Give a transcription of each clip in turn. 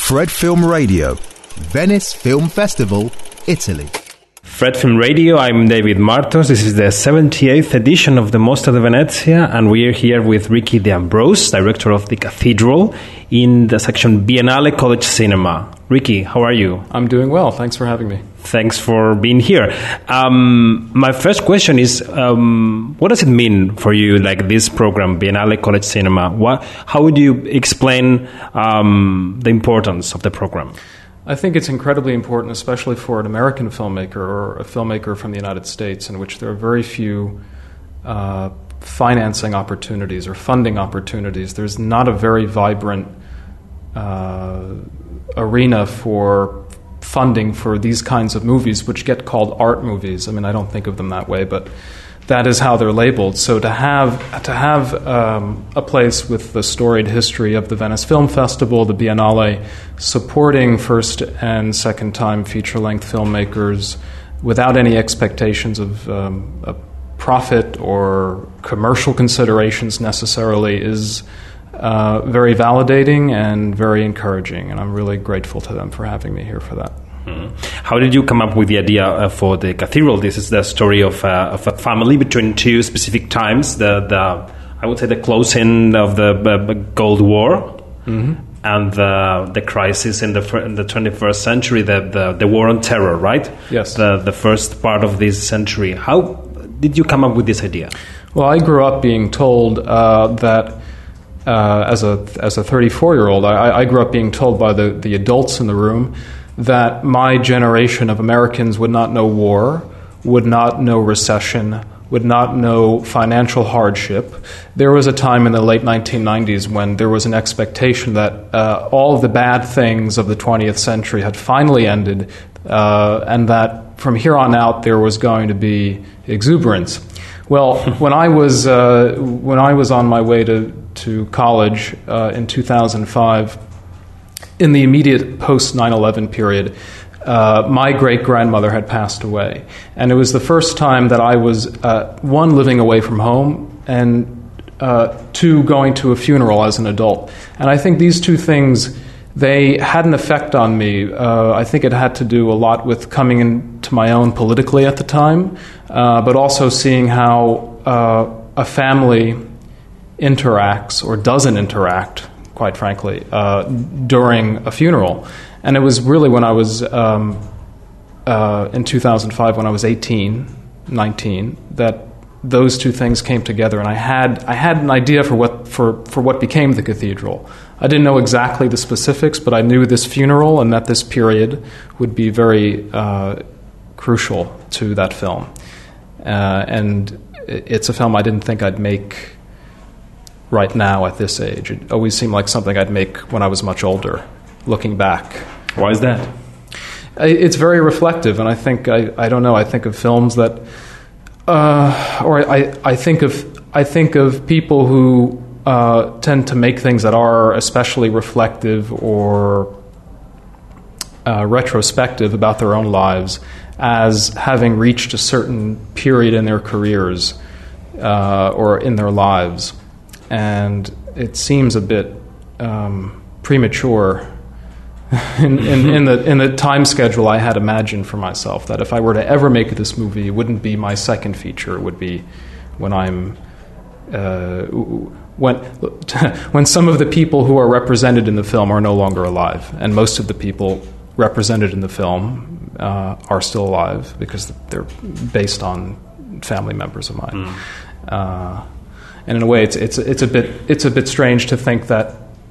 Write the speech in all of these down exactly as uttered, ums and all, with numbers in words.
Fred Film Radio, Venice Film Festival, Italy. Fred Film Radio, I'm David Martos. This is the seventy-eighth edition of the Mostra di Venezia, and we are here with Ricky De Ambrose, director of The Cathedral, in the section Biennale College Cinema. Ricky, how are you? I'm doing well. Thanks for having me. Thanks for being here. Um, my first question is, um, what does it mean for you, like this program, Biennale College Cinema? What, how would you explain um, the importance of the program? I think it's incredibly important, especially for an American filmmaker or a filmmaker from the United States, in which there are very few uh, financing opportunities or funding opportunities. There's not a very vibrant uh, arena for funding for these kinds of movies, which get called art movies. I mean, I don't think of them that way, but that is how they're labeled. So to have to have um, a place with the storied history of the Venice Film Festival, the Biennale, supporting first and second time feature-length filmmakers without any expectations of um, a profit or commercial considerations necessarily is uh, very validating and very encouraging. And I'm really grateful to them for having me here for that. Mm-hmm. How did you come up with the idea uh, for the cathedral? This is the story of, uh, of a family between two specific times. The, the I would say the closing of the uh, Cold War mm-hmm. and the the crisis in the in the twenty-first century, the, the the war on terror, right? Yes. The the first part of this century. How did you come up with this idea? Well, I grew up being told uh, that uh, as a as a thirty-four-year-old, I, I grew up being told by the, the adults in the room that my generation of Americans would not know war, would not know recession, would not know financial hardship. There was a time in the late nineteen nineties when there was an expectation that uh, all of the bad things of the twentieth century had finally ended, uh, and that from here on out there was going to be exuberance. Well, when I was uh, when I was on my way to to college uh, in two thousand five, in the immediate post nine eleven period, uh, my great-grandmother had passed away. And it was the first time that I was, uh, one, living away from home, and uh, two, going to a funeral as an adult. And I think these two things, they had an effect on me. Uh, I think it had to do a lot with coming into my own politically at the time, uh, but also seeing how uh, a family interacts or doesn't interact, quite frankly, uh, during a funeral. And it was really when I was, um, uh, in two thousand five, when I was eighteen, nineteen, that those two things came together, and I had I had an idea for what for, for what became the cathedral. I didn't know exactly the specifics, but I knew this funeral and that this period would be very uh, crucial to that film. Uh, and it's a film I didn't think I'd make right now at this age. It always seemed like something I'd make when I was much older, looking back. Why is that? It's very reflective, and I think, I, I don't know, I think of films that, uh, or I, I think of I think of people who uh, tend to make things that are especially reflective or uh, retrospective about their own lives as having reached a certain period in their careers uh, or in their lives. And it seems a bit um, premature in, in, in the in the time schedule I had imagined for myself, that if I were to ever make this movie, it wouldn't be my second feature. It would be when I'm uh, when when some of the people who are represented in the film are no longer alive, and most of the people represented in the film uh, are still alive because they're based on family members of mine. Mm. Uh, And in a way, it's it's it's a bit it's a bit strange to think that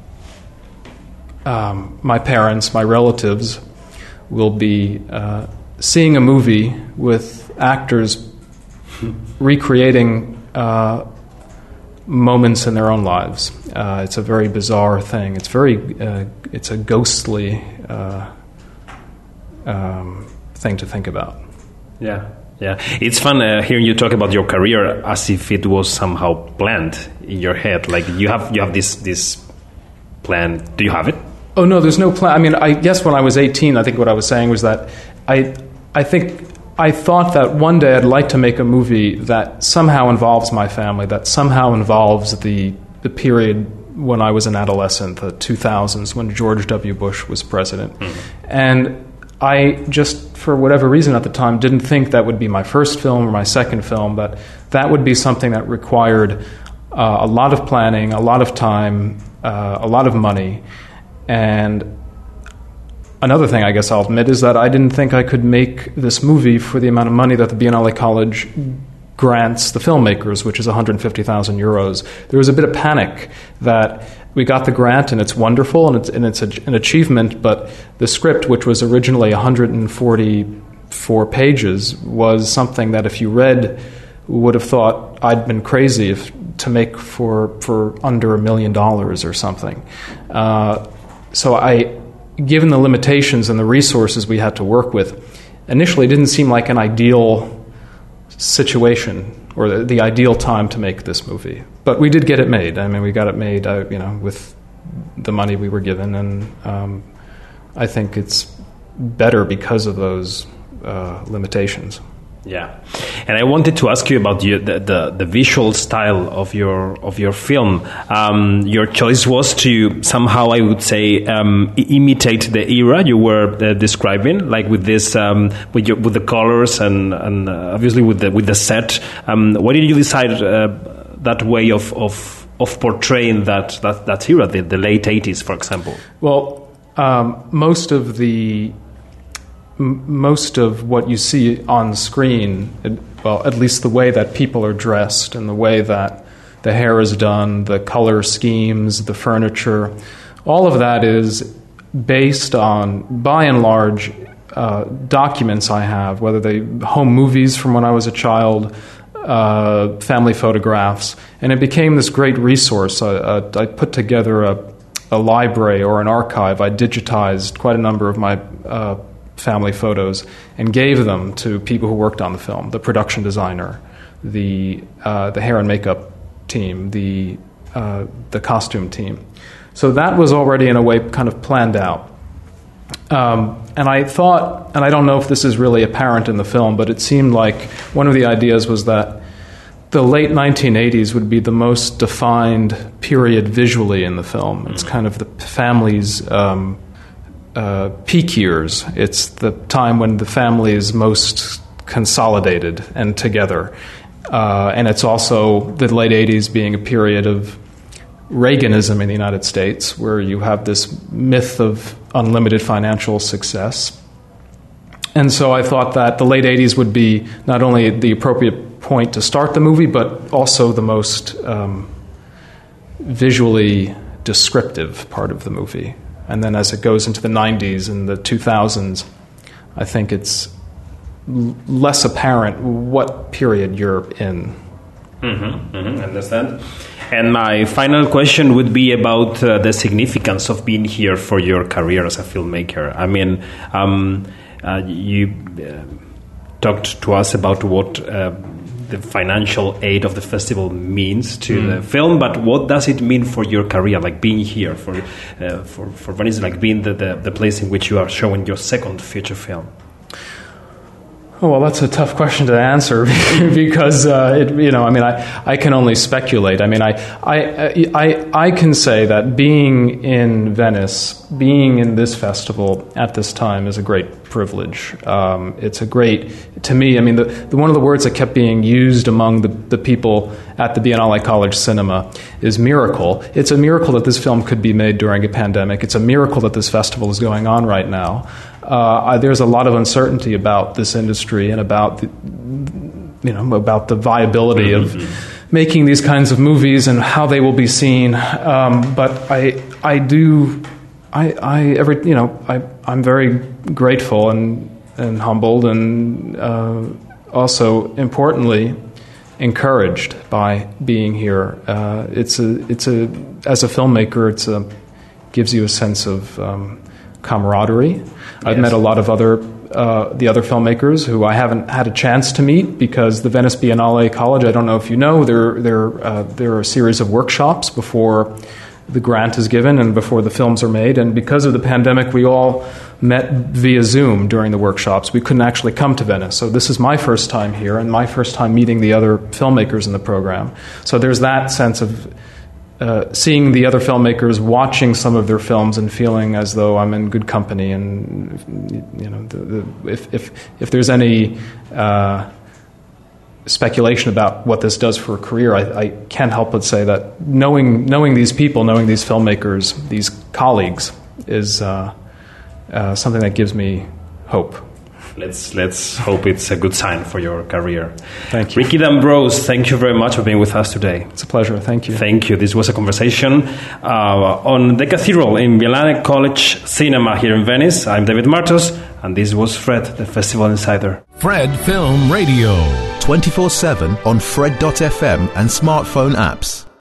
um, my parents, my relatives, will be uh, seeing a movie with actors recreating uh, moments in their own lives. Uh, it's a very bizarre thing. It's very uh, it's a ghostly uh, um, thing to think about. Yeah. Yeah, it's fun uh, hearing you talk about your career as if it was somehow planned in your head. Like you have you have this this plan. Do you have it? Oh no, there's no plan. I mean, I guess when I was eighteen, I think what I was saying was that I I think I thought that one day I'd like to make a movie that somehow involves my family, that somehow involves the the period when I was an adolescent, the two thousands, when George W. Bush was president. Mm-hmm. And I just, for whatever reason at the time, didn't think that would be my first film or my second film, but that would be something that required uh, a lot of planning, a lot of time, uh, a lot of money. And another thing I guess I'll admit is that I didn't think I could make this movie for the amount of money that the Biennale College grants the filmmakers, which is one hundred fifty thousand euros. There was a bit of panic that we got the grant and it's wonderful and it's, and it's a, an achievement, but the script, which was originally one hundred forty-four pages, was something that if you read would have thought I'd been crazy if, to make for, for under a million dollars or something. Uh, so I, given the limitations and the resources we had to work with, initially it didn't seem like an ideal situation or the, the ideal time to make this movie, but we did get it made. I mean, we got it made, uh, you know, with the money we were given, and um, I think it's better because of those uh, limitations. Yeah, and I wanted to ask you about the the, the, the visual style of your of your film. Um, your choice was to somehow, I would say, um, I- imitate the era you were uh, describing, like with this um, with your, with the colors and and uh, obviously with the with the set. Um, why did you decide uh, that way of of of portraying that that, that era, the, the late eighties, for example? Well, um, most of the most of what you see on screen, well, at least the way that people are dressed and the way that the hair is done, the color schemes, the furniture, all of that is based on, by and large, uh, documents I have, whether they home movies from when I was a child, uh, family photographs, and it became this great resource. I, uh, I put together a, a library or an archive. I digitized quite a number of my uh, family photos and gave them to people who worked on the film, the production designer, the uh, the hair and makeup team, the uh, the costume team. So that was already in a way kind of planned out. Um, and I thought, and I don't know if this is really apparent in the film, but it seemed like one of the ideas was that the late nineteen eighties would be the most defined period visually in the film. It's kind of the family's um, Uh, peak years. It's the time when the family is most consolidated and together. Uh, and it's also the late eighties being a period of Reaganism in the United States, where you have this myth of unlimited financial success. And so I thought that the late eighties would be not only the appropriate point to start the movie, but also the most um, visually descriptive part of the movie. And then as it goes into the nineties and the two thousands, I think it's l- less apparent what period you're in. Mm-hmm, mm-hmm, understand. And my final question would be about uh, the significance of being here for your career as a filmmaker. I mean, um, uh, you uh, talked to us about what uh, the financial aid of the festival means to mm. the film, but what does it mean for your career, like being here for uh, for for Venice, like being the, the, the place in which you are showing your second feature film? Oh, well, that's a tough question to answer because uh, it, you know, I mean, I, I can only speculate. I mean, I, I I I can say that being in Venice, being in this festival at this time is a great privilege. Um, it's a great, to me, I mean, the, the one of the words that kept being used among the, the people at the Biennale College Cinema is miracle. It's a miracle that this film could be made during a pandemic. It's a miracle that this festival is going on right now. Uh, there's a lot of uncertainty about this industry and about the, you know, about the viability of making these kinds of movies and how they will be seen. Um, but I, I do, I, I every, you know, I, I'm very grateful and and humbled and uh, also importantly encouraged by being here. Uh, it's a, it's a, as a filmmaker, it's a gives you a sense of um, camaraderie. I've yes. met a lot of other uh, the other filmmakers who I haven't had a chance to meet because the Venice Biennale College, I don't know if you know, there there uh, there are a series of workshops before the grant is given and before the films are made. And because of the pandemic, we all met via Zoom during the workshops. We couldn't actually come to Venice. So this is my first time here and my first time meeting the other filmmakers in the program. So there's that sense of uh, seeing the other filmmakers, watching some of their films, and feeling as though I'm in good company. And you know, the, the, if if if there's any uh, speculation about what this does for a career, I, I can't help but say that knowing knowing these people, knowing these filmmakers, these colleagues, is uh, uh, something that gives me hope. Let's let's hope it's a good sign for your career. Thank you. Ricky D'Ambrose, thank you very much for being with us today. It's a pleasure. Thank you. Thank you. This was a conversation uh, on The Cathedral in Violane College Cinema here in Venice. I'm David Martos, and this was Fred, the Festival Insider. Fred Film Radio. twenty-four seven on Fred dot f m and smartphone apps.